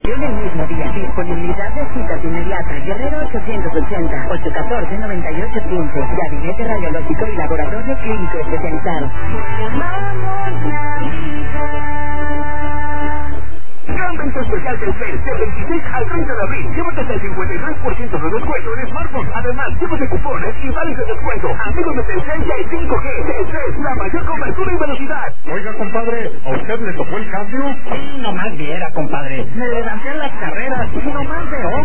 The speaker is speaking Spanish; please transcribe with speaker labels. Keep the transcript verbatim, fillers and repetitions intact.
Speaker 1: En el mismo día, disponibilidad de citas inmediata. Guerrero ochocientos ochenta, ocho uno cuatro, noventa y ocho quince. Gabinete radiológico y laboratorio clínico especializado.
Speaker 2: Gran venta especial del P E S del veintiséis al treinta de abril. Llévate hasta el cincuenta y tres por ciento de descuento en smartphones. Además, llévate cupones y vales de descuento. Amigos de Telcel ya hay cinco G. Telcel, la mayor cobertura y velocidad.
Speaker 3: Oiga, compadre, ¿a usted le tocó el cambio?
Speaker 4: Sí, nomás viera, compadre. Me levanté en las carreras y nomás de